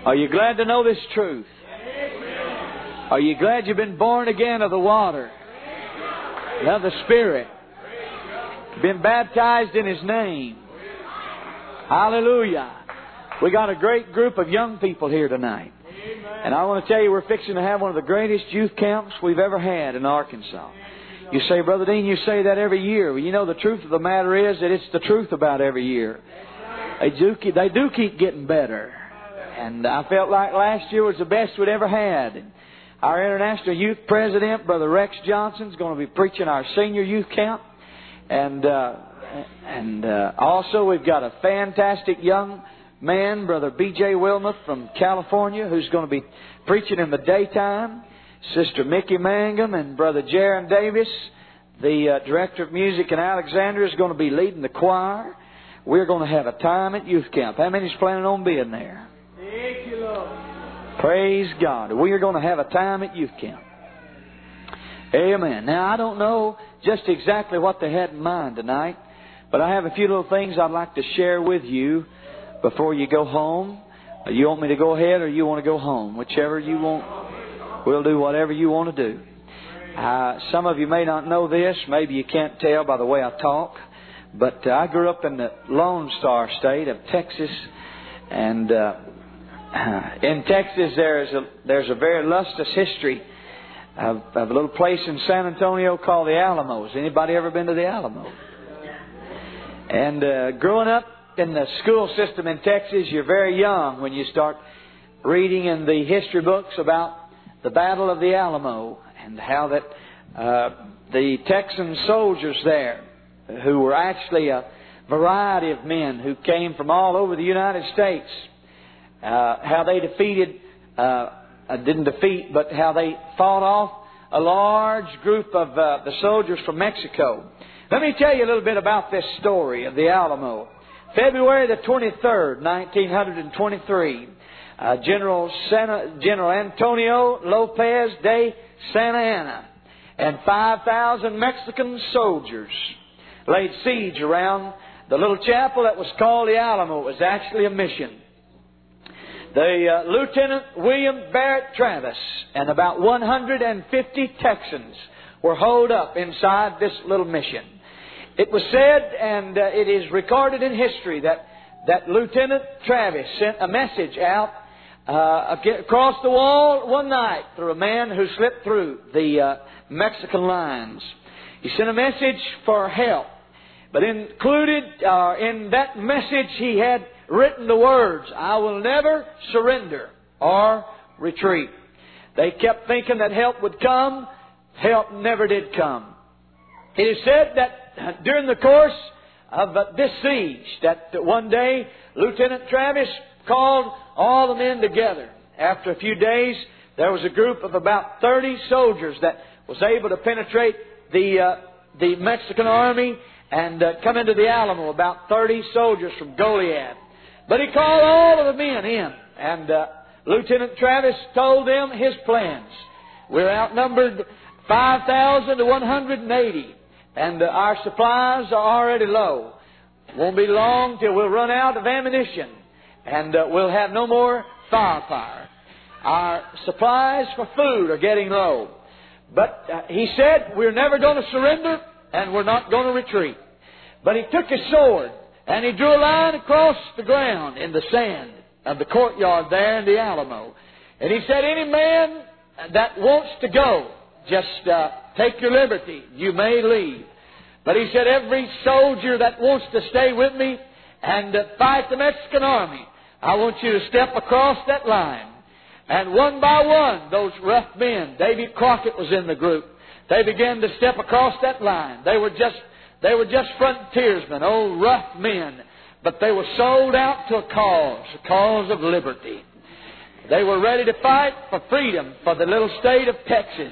Are you glad to know this truth? Are you glad you've been born again of the water and of the Spirit? Been baptized in His name. Hallelujah. We got a great group of young people here tonight. And I want to tell you, we're fixing to have one of the greatest youth camps we've ever had in Arkansas. You say, Brother Dean, you say that every year. Well, you know, the truth of the matter is that it's the truth about every year. They do keep getting better. And I felt like last year was the best we'd ever had. And our International Youth President, Brother Rex Johnson, is going to be preaching our senior youth camp. And also we've got a fantastic young man, Brother B.J. Wilmoth from California, who's going to be preaching in the daytime. Sister Mickey Mangum and Brother Jaron Davis, the Director of Music in Alexandria, is going to be leading the choir. We're going to have a time at youth camp. How many's planning on being there? Thank you, Lord. Praise God. We are going to have a time at youth camp. Amen. Now, I don't know just exactly what they had in mind tonight, but I have a few little things I'd like to share with you before you go home. You want me to go ahead or you want to go home? Whichever you want. We'll do whatever you want to do. Some of you may not know this. Maybe you can't tell by the way I talk. But I grew up in the Lone Star State of Texas. And in Texas there's a very lustrous history of a little place in San Antonio called the Alamo. Has anybody ever been to the Alamo? And growing up in the school system in Texas, you're very young when you start reading in the history books about the Battle of the Alamo and how that the Texan soldiers there, who were actually a variety of men who came from all over the United States, how they how they fought off a large group of the soldiers from Mexico. Let me tell you a little bit about this story of the Alamo. February the 23rd, 1923, General Antonio Lopez de Santa Anna and 5,000 Mexican soldiers laid siege around the little chapel that was called the Alamo. It was actually a mission. The Lieutenant William Barrett Travis and about 150 Texans were holed up inside this little mission. It was said, and it is recorded in history, that Lieutenant Travis sent a message out across the wall one night through a man who slipped through the Mexican lines. He sent a message for help, but included in that message he had written the words, "I will never surrender or retreat." They kept thinking that help would come. Help never did come. It is said that during the course of this siege, that one day Lieutenant Travis called all the men together. After a few days, there was a group of about 30 soldiers that was able to penetrate the Mexican army and come into the Alamo, about 30 soldiers from Goliad. But he called all of the men in, and Lieutenant Travis told them his plans. We're outnumbered 5,000 to 180, and our supplies are already low. It won't be long till we'll run out of ammunition, and we'll have no more firepower. Our supplies for food are getting low. But he said, we're never going to surrender, and we're not going to retreat. But he took his sword, and he drew a line across the ground in the sand of the courtyard there in the Alamo. And he said, any man that wants to go, just take your liberty. You may leave. But he said, every soldier that wants to stay with me and fight the Mexican army, I want you to step across that line. And one by one, those rough men, Davy Crockett was in the group, they began to step across that line. They were just frontiersmen, old rough men, but they were sold out to a cause of liberty. They were ready to fight for freedom for the little state of Texas.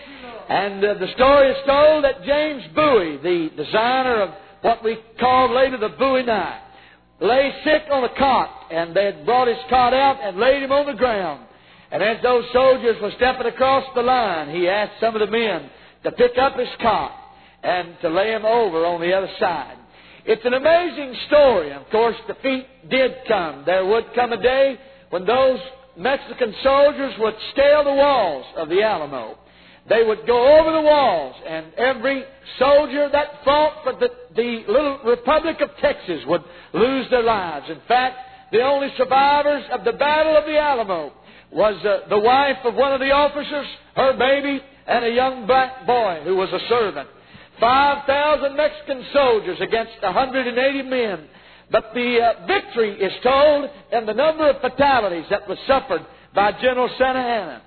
And the story is told that James Bowie, the designer of what we called later the Bowie Knife, lay sick on a cot, and they had brought his cot out and laid him on the ground. And as those soldiers were stepping across the line, he asked some of the men to pick up his cot and to lay him over on the other side. It's an amazing story. Of course, defeat did come. There would come a day when those Mexican soldiers would scale the walls of the Alamo. They would go over the walls, and every soldier that fought for the little Republic of Texas would lose their lives. In fact, the only survivors of the Battle of the Alamo was the wife of one of the officers, her baby, and a young black boy who was a servant. 5,000 Mexican soldiers against 180 men. But the victory is told in the number of fatalities that was suffered by General Santa Anna.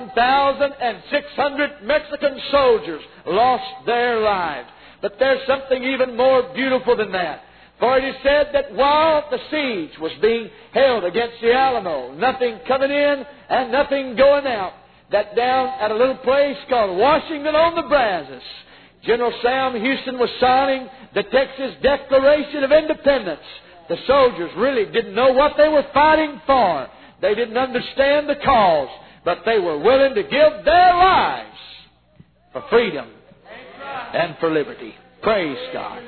1,600 Mexican soldiers lost their lives. But there's something even more beautiful than that. For it is said that while the siege was being held against the Alamo, nothing coming in and nothing going out, that down at a little place called Washington on the Brazos, General Sam Houston was signing the Texas Declaration of Independence. The soldiers really didn't know what they were fighting for. They didn't understand the cause, but they were willing to give their lives for freedom and for liberty. Praise God.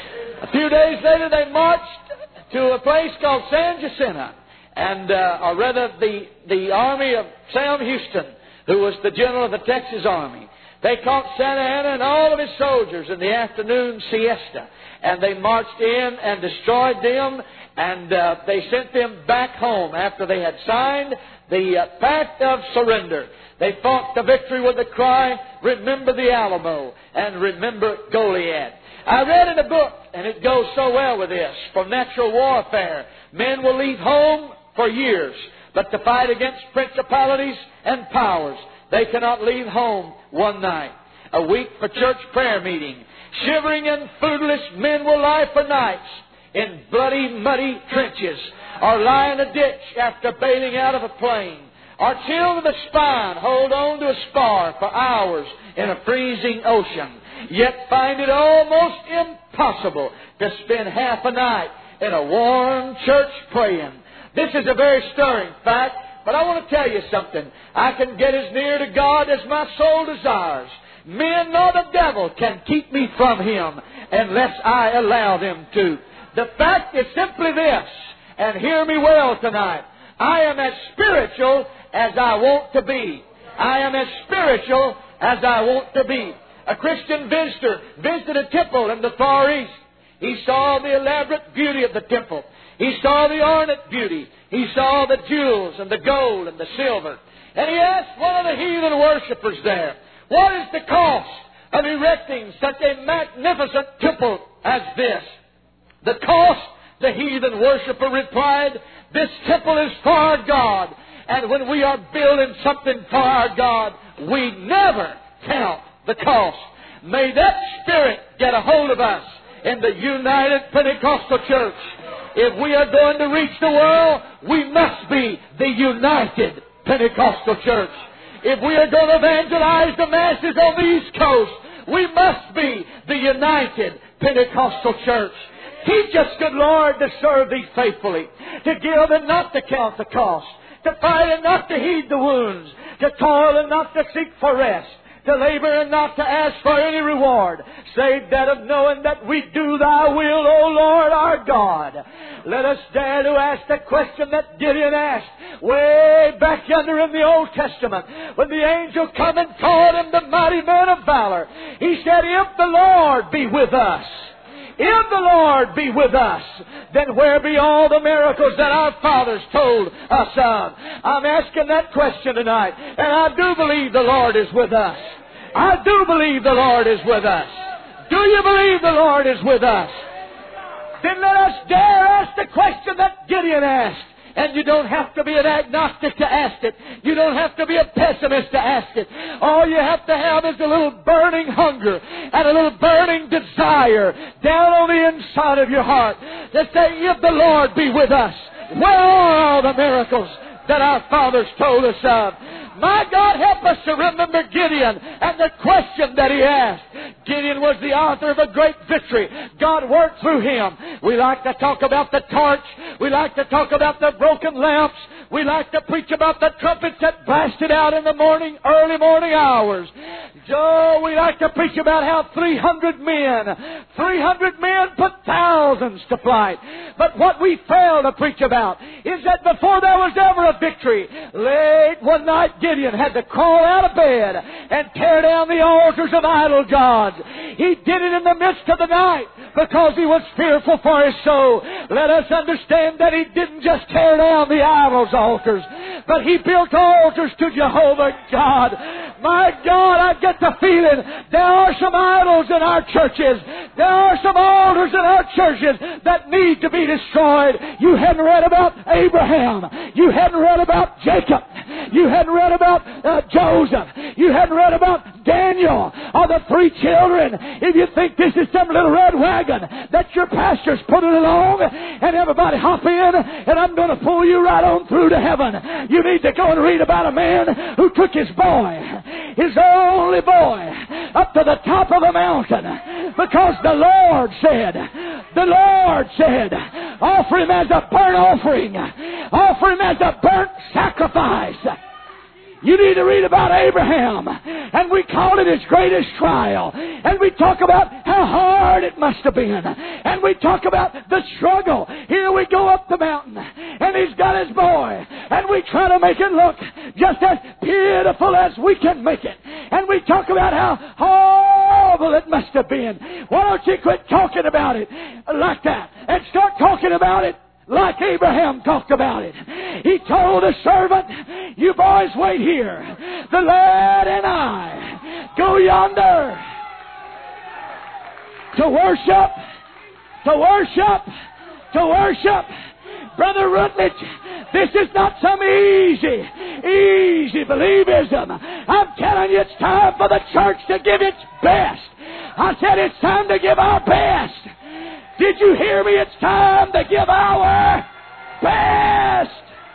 A few days later, they marched to a place called San Jacinto, and or rather the army of Sam Houston, who was the general of the Texas Army. They caught Santa Anna and all of his soldiers in the afternoon siesta, and they marched in and destroyed them, and they sent them back home after they had signed the Pact of Surrender. They fought the victory with the cry, "Remember the Alamo and remember Goliad." I read in a book, and it goes so well with this, from Natural Warfare. Men will leave home for years, but to fight against principalities and powers, they cannot leave home one night. A week for church prayer meeting. Shivering and foodless men will lie for nights in bloody, muddy trenches, or lie in a ditch after bailing out of a plane, or chilled to the spine, hold on to a spar for hours in a freezing ocean, yet find it almost impossible to spend half a night in a warm church praying. This is a very stirring fact, but I want to tell you something. I can get as near to God as my soul desires. Men nor the devil can keep me from Him unless I allow them to. The fact is simply this, and hear me well tonight. I am as spiritual as I want to be. I am as spiritual as I want to be. A Christian visitor visited a temple in the Far East. He saw the elaborate beauty of the temple. He saw the ornate beauty. He saw the jewels and the gold and the silver. And he asked one of the heathen worshippers there, "What is the cost of erecting such a magnificent temple as this?" "The cost," the heathen worshipper replied, "this temple is for our God. And when we are building something for our God, we never count the cost." May that spirit get a hold of us in the United Pentecostal Church. If we are going to reach the world, we must be the United Pentecostal Church. If we are going to evangelize the masses on the East Coast, we must be the United Pentecostal Church. Teach us, good Lord, to serve Thee faithfully, to give and not to count the cost, to fight and not to heed the wounds, to toil and not to seek for rest, to labor and not to ask for any reward, save that of knowing that we do Thy will, O Lord our God. Let us dare to ask the question that Gideon asked way back yonder in the Old Testament, when the angel come and called him the mighty man of valor. He said, "If the Lord be with us, if the Lord be with us, then where be all the miracles that our fathers told us of?" I'm asking that question tonight, and I do believe the Lord is with us. I do believe the Lord is with us. Do you believe the Lord is with us? Then let us dare ask the question that Gideon asked. And you don't have to be an agnostic to ask it. You don't have to be a pessimist to ask it. All you have to have is a little burning hunger and a little burning desire down on the inside of your heart to say, "If the Lord be with us, where are all the miracles that our fathers told us of?" My God, help us to remember Gideon and the question that he asked. Gideon was the author of a great victory. God worked through him. We like to talk about the torch. We like to talk about the broken lamps. We like to preach about the trumpets that blasted out in the morning, early morning hours. Joe, we like to preach about how 300 men put thousands to flight. But what we fail to preach about is that before there was ever a victory, late one night Gideon had to crawl out of bed and tear down the altars of idol gods. He did it in the midst of the night because he was fearful for his soul. Let us understand that he didn't just tear down the idols' altars, but he built altars to Jehovah God. My God, I get the feeling there are some idols in our churches. There are some altars in our churches that need to be destroyed. You hadn't read about Abraham. You hadn't read about Jacob. You hadn't read about Joseph. You hadn't read about Daniel or the 3 children. If you think this is some little red wagon that your pastor's putting along and everybody hop in and I'm going to pull you right on through to heaven, you need to go and read about a man who took his boy, his only boy, up to the top of a mountain because the Lord said, offer him as a burnt offering, offer him as a burnt sacrifice. You need to read about Abraham, and we call it his greatest trial, and we talk about how hard it must have been, and we talk about the struggle. Here we go up the mountain, and he's got his boy, and we try to make it look just as pitiful as we can make it, and we talk about how horrible it must have been. Why don't you quit talking about it like that and start talking about it like Abraham talked about it? He told the servant, you boys wait here. The lad and I go yonder to worship. Brother Rutledge, this is not some easy believism. I'm telling you, it's time for the church to give its best. I said it's time to give our best. Did you hear me? It's time to give our best.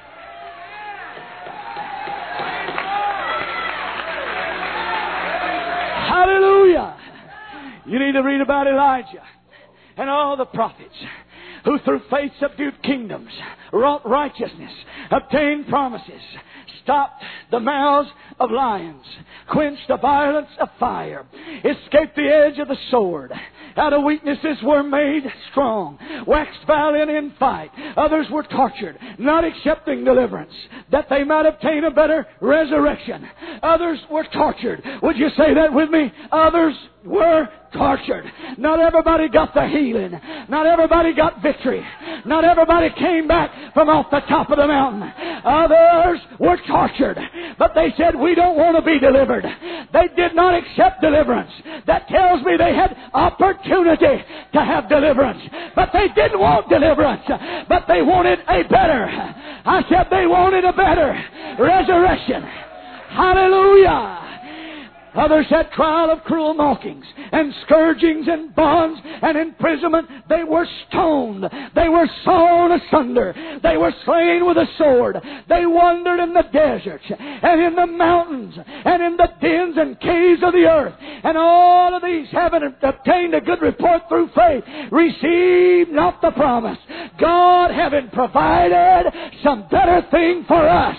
Hallelujah. You need to read about Elijah and all the prophets who through faith subdued kingdoms, wrought righteousness, obtained promises, stopped the mouths of lions, quenched the violence of fire, escaped the edge of the sword. Out of weaknesses were made strong, waxed valiant in fight. Others were tortured, not accepting deliverance, that they might obtain a better resurrection. Others were tortured. Would you say that with me? Others were tortured. Not everybody got the healing. Not everybody got victory. Not everybody came back from off the top of the mountain. Others were tortured. But they said, we don't want to be delivered. They did not accept deliverance. That tells me they had opportunity to have deliverance. But they didn't want deliverance. But they wanted a better. I said they wanted a better resurrection. Hallelujah. Others had trial of cruel mockings and scourgings and bonds and imprisonment. They were stoned. They were sawn asunder. They were slain with a sword. They wandered in the deserts and in the mountains and in the dens and caves of the earth. And all of these, having obtained a good report through faith, received not the promise. God having provided some better thing for us.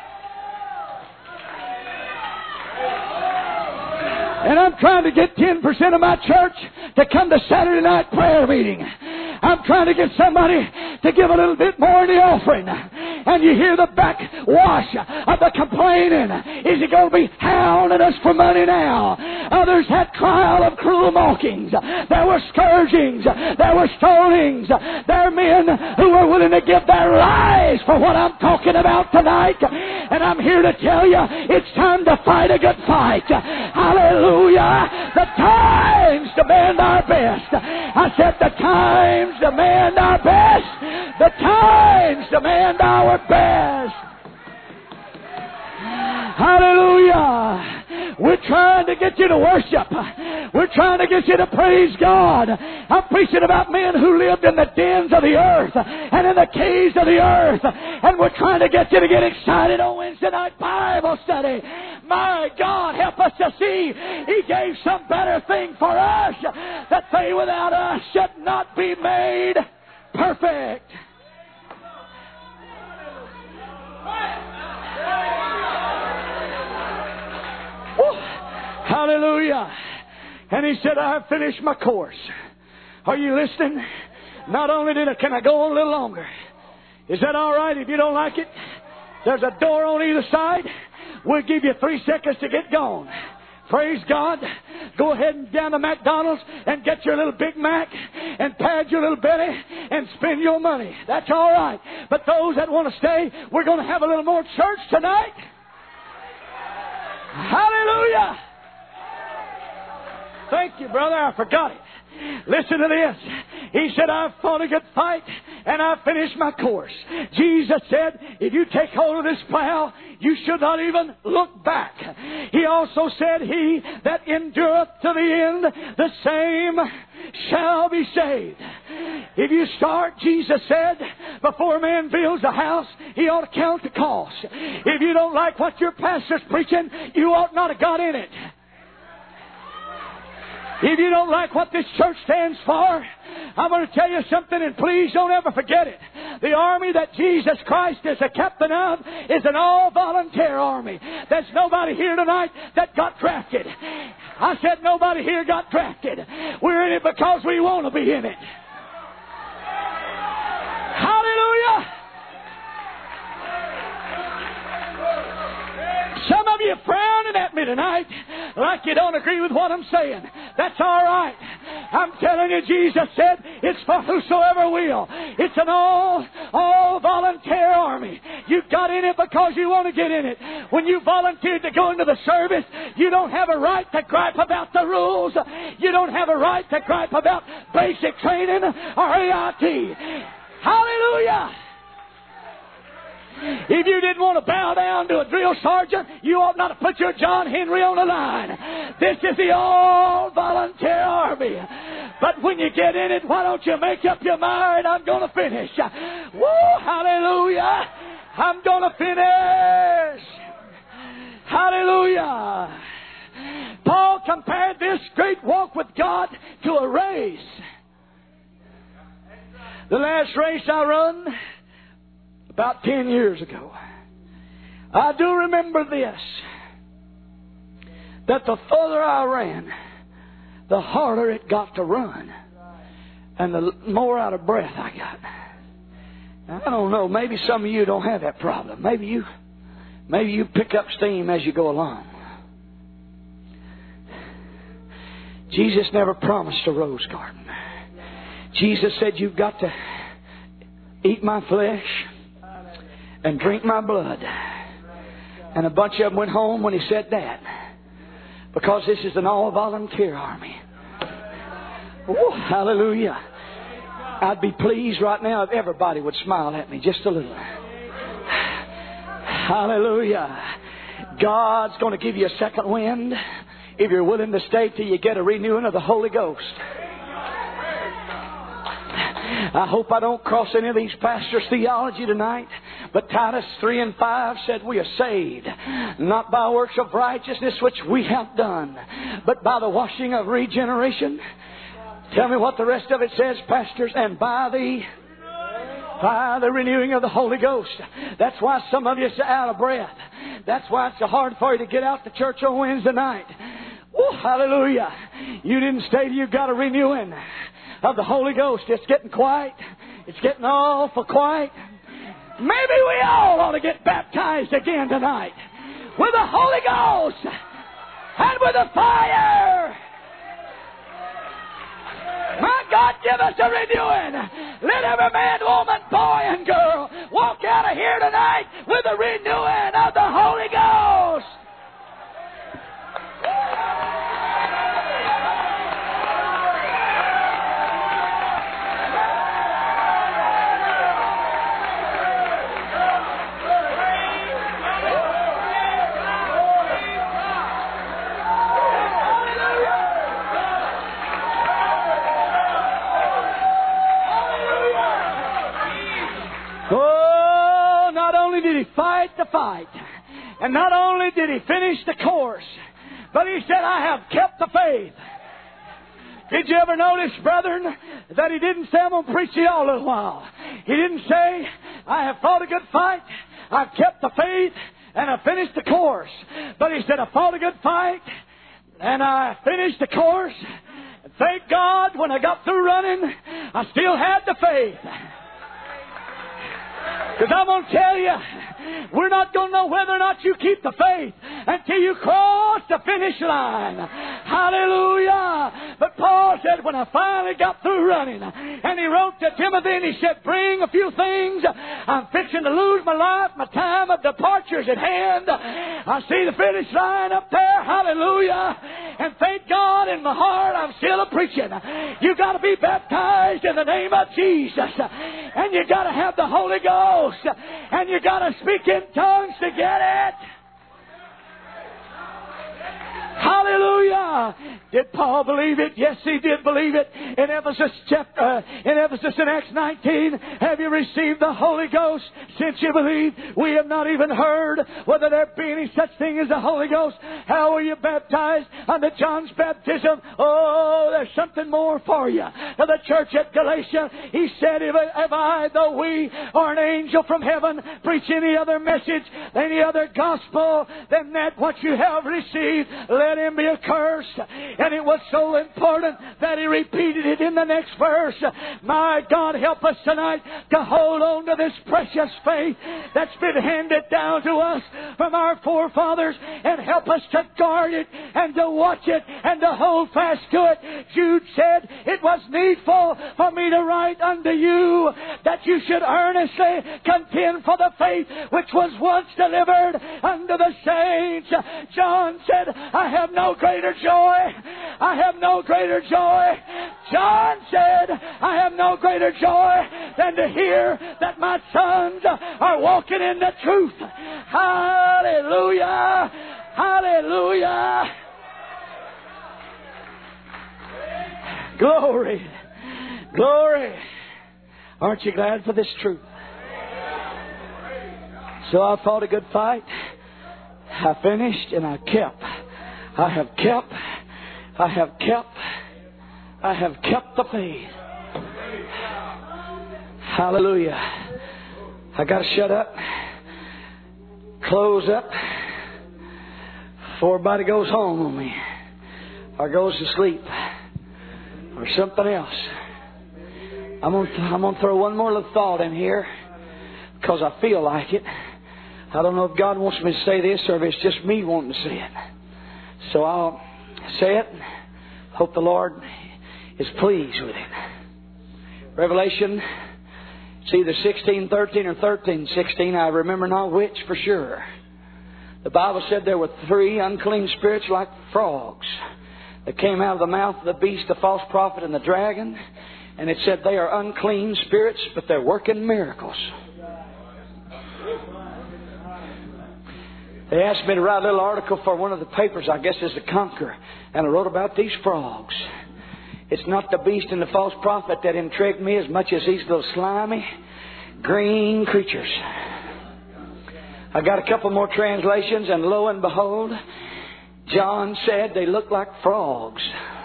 And I'm trying to get 10% of my church to come to Saturday night prayer meeting. I'm trying to get somebody to give a little bit more in the offering. And you hear the backwash of the complaining. Is he going to be hounding us for money now? Others had trial of cruel mockings. There were scourgings. There were stonings. There are men who were willing to give their lives for what I'm talking about tonight. And I'm here to tell you, it's time to fight a good fight. Hallelujah. The times demand our best. I said the times demand our best. The times demand our best. Hallelujah. We're trying to get you to worship. We're trying to get you to praise God. I'm preaching about men who lived in the dens of the earth and in the caves of the earth. And we're trying to get you to get excited on Wednesday night Bible study. My God, help us to see He gave some better thing for us, that they without us should not be made perfect. Hallelujah. And he said, I have finished my course. Are you listening? Not only can I go on a little longer. Is that all right if you don't like it? There's a door on either side. We'll give you 3 seconds to get gone. Praise God. Go ahead and down to McDonald's and get your little Big Mac and pad your little belly and spend your money. That's all right. But those that want to stay, we're going to have a little more church tonight. Hallelujah. Thank you, brother. I forgot it. Listen to this. He said, I've fought a good fight and I've finished my course. Jesus said, if you take hold of this plow, you should not even look back. He also said, he that endureth to the end, the same shall be saved. If you start, Jesus said, before a man builds a house, he ought to count the cost. If you don't like what your pastor's preaching, you ought not have got in it. If you don't like what this church stands for, I'm going to tell you something, and please don't ever forget it. The army that Jesus Christ is the captain of is an all-volunteer army. There's nobody here tonight that got drafted. I said nobody here got drafted. We're in it because we want to be in it. Hallelujah! Some of you frowning at me tonight like you don't agree with what I'm saying. That's all right. I'm telling you, Jesus said it's for whosoever will. It's an all volunteer army. You got in it because you want to get in it. When you volunteered to go into the service, you don't have a right to gripe about the rules. You don't have a right to gripe about basic training or AIT. Hallelujah! If you didn't want to bow down to a drill sergeant, you ought not to put your John Henry on the line. This is the all-volunteer army. But when you get in it, why don't you make up your mind, I'm going to finish. Woo, hallelujah. I'm going to finish. Hallelujah. Paul compared this great walk with God to a race. The last race I run, about 10 years ago, I do remember this, that the further I ran, the harder it got to run, and the more out of breath I got. Now, I don't know, maybe some of you don't have that problem. Maybe you pick up steam as you go along. Jesus never promised a rose garden. Jesus said, you've got to eat my flesh and drink my blood. And a bunch of them went home when he said that, because this is an all-volunteer army. Oh, hallelujah. I'd be pleased right now if everybody would smile at me just a little. Hallelujah. God's going to give you a second wind if you're willing to stay till you get a renewing of the Holy Ghost. I hope I don't cross any of these pastors' theology tonight, but Titus 3:5 said we are saved, not by works of righteousness which we have done, but by the washing of regeneration. Tell me what the rest of it says, pastors, and by the renewing of the Holy Ghost. That's why some of you are out of breath. That's why it's so hard for you to get out to church on Wednesday night. Oh, hallelujah. You didn't stay till you got a renewing of the Holy Ghost. It's getting quiet. It's getting awful quiet. Maybe we all ought to get baptized again tonight with the Holy Ghost and with the fire. My God, give us a renewing. Let every man, woman, boy, and girl walk out of here tonight with a renewing of the Holy Ghost. Fight the fight. And not only did he finish the course, but he said, I have kept the faith. Did you ever notice, brethren, that he didn't say, I'm going to preach to you all a little while. He didn't say, I have fought a good fight, I've kept the faith, and I've finished the course. But he said, I fought a good fight, And I finished the course. And thank God when I got through running, I still had the faith. Because I'm going to tell you, we're not going to know whether or not you keep the faith until you cross the finish line. Hallelujah. But Paul said, when I finally got through running, and he wrote to Timothy and he said, bring a few things. I'm fixing to lose my life. My time of departure is at hand. I see the finish line up there. Hallelujah. And thank God in my heart I'm still a preaching. You got to be baptized in the name of Jesus. And you got to have the Holy Ghost. And you got to speak in tongues to get it. Hallelujah. Did Paul believe it? Yes, he did believe it. In Ephesus in Acts 19, have you received the Holy Ghost since you believe? We have not even heard whether there be any such thing as the Holy Ghost. How were you baptized under John's baptism? Oh, there's something more for you. To the church at Galatia, he said, if I, though we, or an angel from heaven, preach any other message, any other gospel than that what you have received, let him be accursed. And it was so important that he repeated it in the next verse. My God, help us tonight to hold on to this precious faith that's been handed down to us from our forefathers, and help us to guard it and to watch it and to hold fast to it. Jude said, it was needful for me to write unto you that you should earnestly contend for the faith which was once delivered unto the saints. John said, I have no greater joy. I have no greater joy. John said, I have no greater joy than to hear that my sons are walking in the truth. Hallelujah. Hallelujah. Glory. Glory. Aren't you glad for this truth? So I fought a good fight. I finished and I kept. I have kept the faith. Hallelujah. I got to shut up, close up, before everybody goes home on me, or goes to sleep, or something else. I'm going to throw one more little thought in here, because I feel like it. I don't know if God wants me to say this or if it's just me wanting to say it. So I'll say it. Hope the Lord is pleased with it. Revelation, it's either 16:13 or 13:16. I remember not which for sure. The Bible said there were 3 unclean spirits like frogs that came out of the mouth of the beast, the false prophet, and the dragon. And it said they are unclean spirits, but they're working miracles. They asked me to write a little article for one of the papers, I guess it's the Conqueror, and I wrote about these frogs. It's not the beast and the false prophet that intrigued me as much as these little slimy, green creatures. I got a couple more translations, and lo and behold, John said they look like frogs.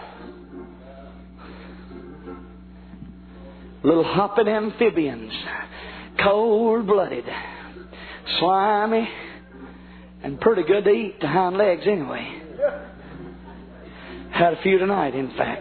Little hopping amphibians, cold-blooded, slimy, and pretty good to eat, the hind legs anyway. Had a few tonight, in fact.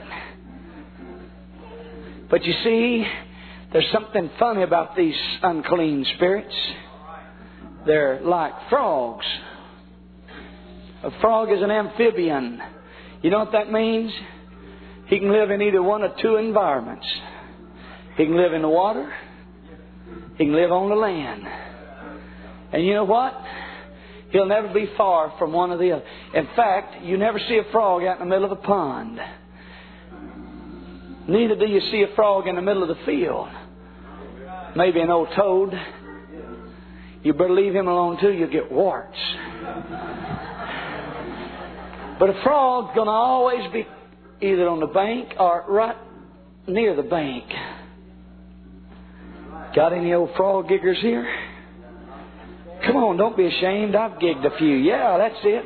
But you see, there's something funny about these unclean spirits. They're like frogs. A frog is an amphibian. You know what that means? He can live in either one of 2 environments. He can live in the water. He can live on the land. And you know what? He'll never be far from one or the other. In fact, you never see a frog out in the middle of a pond. Neither do you see a frog in the middle of the field. Maybe an old toad. You better leave him alone too, you'll get warts. But a frog's going to always be either on the bank or right near the bank. Got any old frog giggers here? Come on, don't be ashamed. I've gigged a few. Yeah, that's it.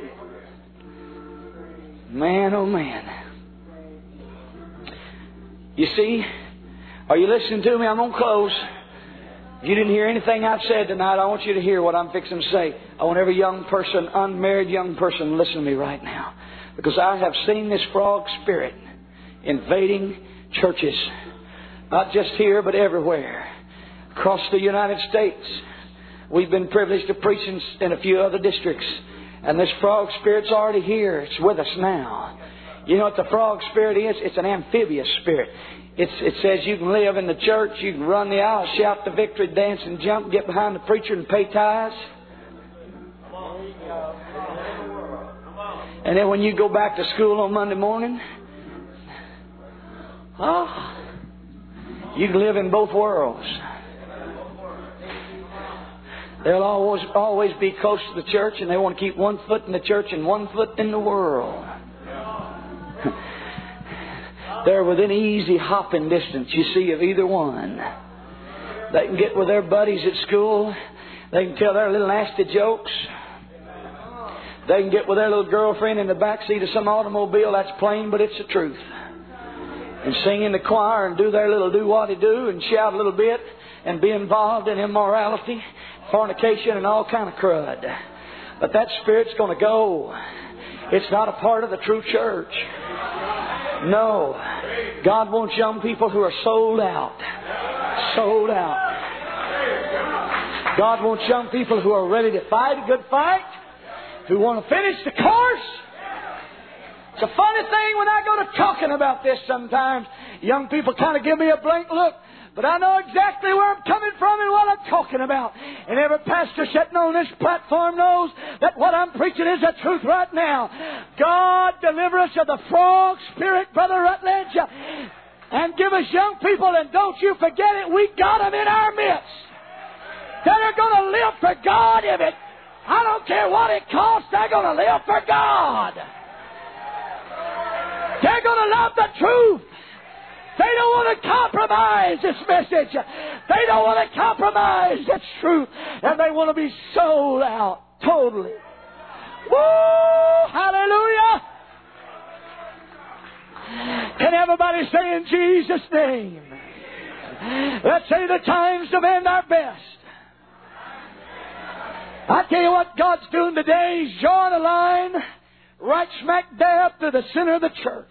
Man, oh man. You see, are you listening to me? I'm going to close. If you didn't hear anything I've said tonight, I want you to hear what I'm fixing to say. I want every young person, unmarried young person, listen to me right now. Because I have seen this frog spirit invading churches. Not just here, but everywhere. Across the United States. We've been privileged to preach in a few other districts. And this frog spirit's already here. It's with us now. You know what the frog spirit is? It's an amphibious spirit. It says you can live in the church, you can run the aisle, shout the victory, dance and jump, get behind the preacher and pay tithes. And then when you go back to school on Monday morning, you can live in both worlds. They'll always be close to the church, and they want to keep one foot in the church and one foot in the world. They're within easy hopping distance, you see, of either one. They can get with their buddies at school. They can tell their little nasty jokes. They can get with their little girlfriend in the back seat of some automobile. That's plain, but it's the truth. And sing in the choir and do their little do-what-he-do and shout a little bit and be involved in immorality, fornication, and all kind of crud. But that spirit's going to go. It's not a part of the true church. No. God wants young people who are sold out. Sold out. God wants young people who are ready to fight a good fight, who want to finish the course. It's a funny thing when I go to talking about this sometimes. Young people kind of give me a blank look. But I know exactly where I'm coming from and what I'm talking about. And every pastor sitting on this platform knows that what I'm preaching is the truth right now. God deliver us of the frog spirit, Brother Rutledge. And give us young people, and don't you forget it, we got them in our midst. That are going to live for God if it. I don't care what it costs, they're going to live for God. They're going to love the truth. They don't want to compromise this message. They don't want to compromise this truth. And they want to be sold out totally. Woo! Hallelujah! Can everybody say in Jesus' name? Let's say the times demand our best. I tell you what God's doing today. He's drawing a line right smack dab through the center of the church.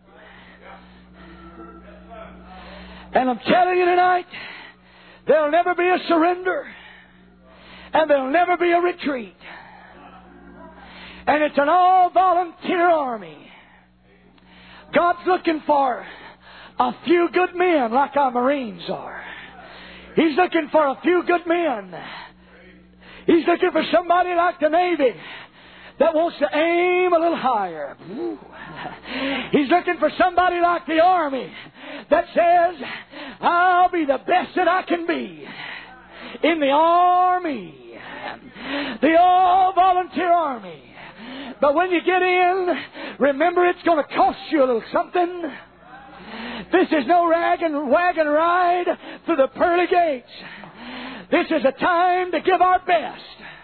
And I'm telling you tonight, there'll never be a surrender. And there'll never be a retreat. And it's an all-volunteer army. God's looking for a few good men like our Marines are. He's looking for a few good men. He's looking for somebody like the Navy that wants to aim a little higher. He's looking for somebody like the Army that says, I'll be the best that I can be in the Army. The all-volunteer Army. But when you get in, remember it's going to cost you a little something. This is no wagon ride through the pearly gates. This is a time to give our best.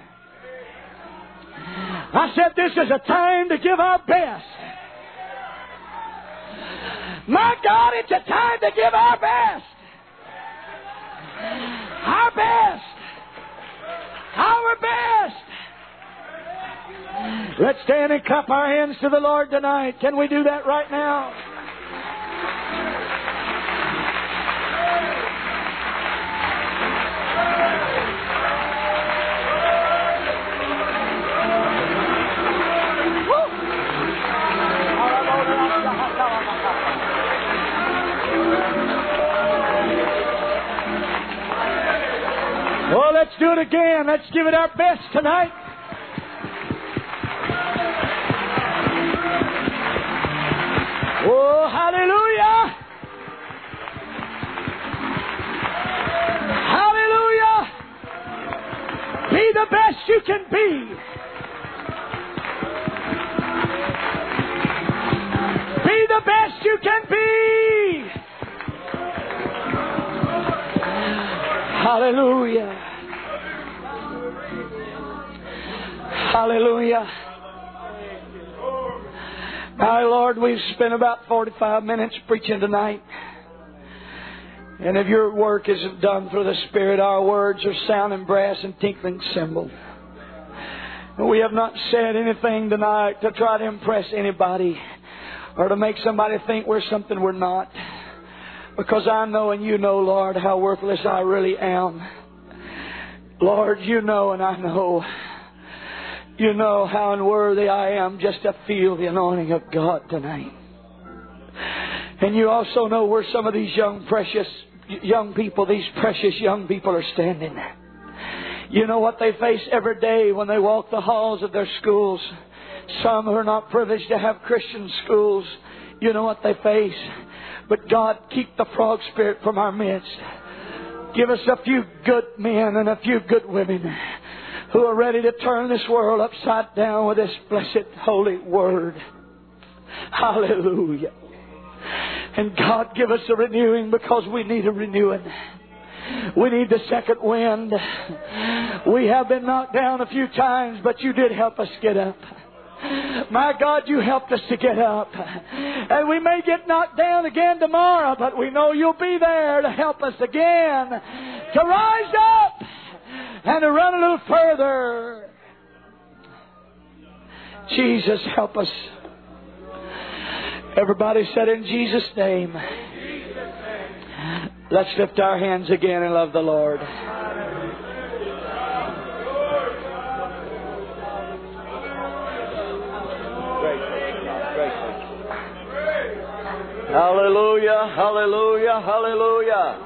I said this is a time to give our best. My God, it's a time to give our best. Our best. Our best. Let's stand and clap our hands to the Lord tonight. Can we do that right now? Well, let's do it again. Let's give it our best tonight. Oh, hallelujah! Hallelujah! Be the best you can be. Be the best you can be. Hallelujah. Hallelujah. Now, Lord, we've spent about 45 minutes preaching tonight. And if your work isn't done through the Spirit, our words are sounding brass and tinkling cymbal. We have not said anything tonight to try to impress anybody or to make somebody think we're something we're not. Because I know and you know, Lord, how worthless I really am. Lord, you know and I know. You know how unworthy I am just to feel the anointing of God tonight. And you also know where some of these precious young people are standing. You know what they face every day when they walk the halls of their schools. Some who are not privileged to have Christian schools, you know what they face. But God, keep the frog spirit from our midst. Give us a few good men and a few good women who are ready to turn this world upside down with this blessed holy word. Hallelujah. And God, give us a renewing, because we need a renewing. We need the second wind. We have been knocked down a few times, but you did help us get up. My God, you helped us to get up. And we may get knocked down again tomorrow, but we know you'll be there to help us again, to rise up and to run a little further. Jesus, help us. Everybody said, in Jesus' name. Let's lift our hands again and love the Lord. Hallelujah, hallelujah, hallelujah.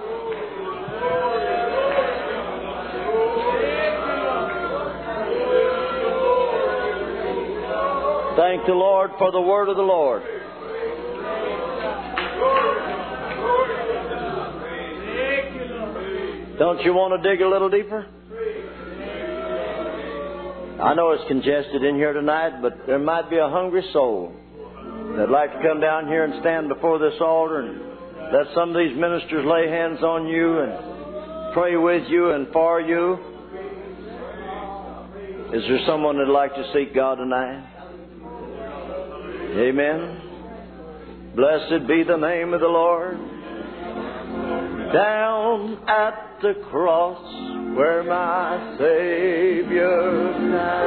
Thank the Lord for the word of the Lord. Don't you want to dig a little deeper? I know it's congested in here tonight, but there might be a hungry soul that'd like to come down here and stand before this altar and let some of these ministers lay hands on you and pray with you and for you. Is there someone that'd like to seek God tonight? Amen. Blessed be the name of the Lord. Down at the cross where my Savior died.